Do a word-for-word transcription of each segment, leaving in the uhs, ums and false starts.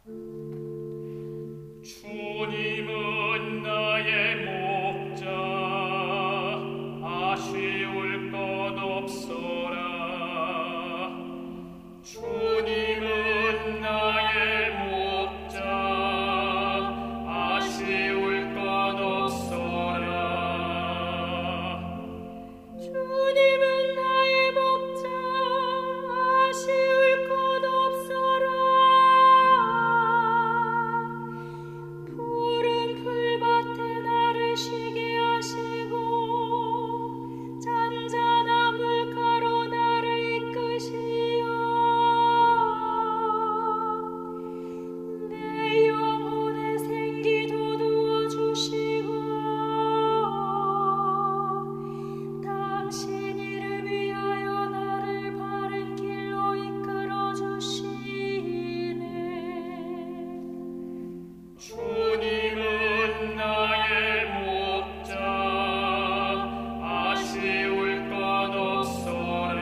주님은 나의 목자, 아쉬울 것 없어라. 주님은 나의 목자, 아쉬울 것 없어라. 주님은 나의 목자, 아쉬울 것 없어라. 푸른 풀밭에 나를 쉬게 하시고 잔잔한 물가로 나를 이끄시어 내 영혼의 생기 돋우어 주시고 당신 이를 위하여 나를 바른 길로 이끌어 주시네. 주님은 나의 목자, 아쉬울 것 없어라.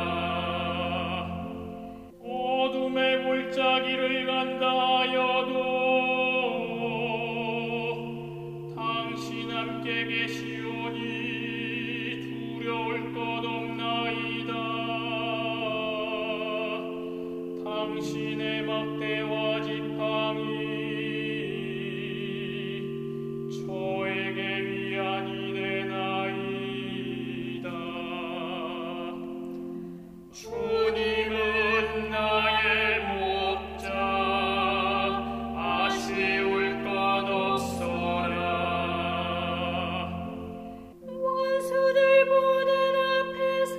어둠의 골짜기를 간다 하여도 당신 함께 계시오니 두려울 것 없나이다. 당신의 막대와 지팡이 저에게 위안이 되나이다. 주님은 나의 목자, 아쉬울 것 없어라. 원수들 보는 앞에서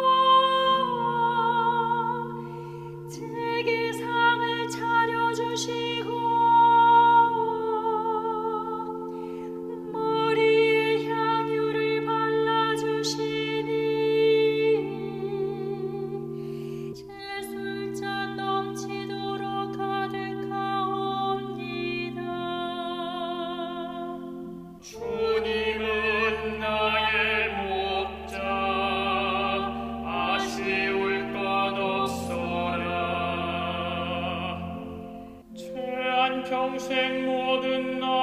제게 상을 차려주시고 머리에 향유를 발라주시니 제 술잔 넘치도록 가득하옵니다. 주님은 나의 목자, 아쉬울 것 없어라. 죄한 평생 모든 나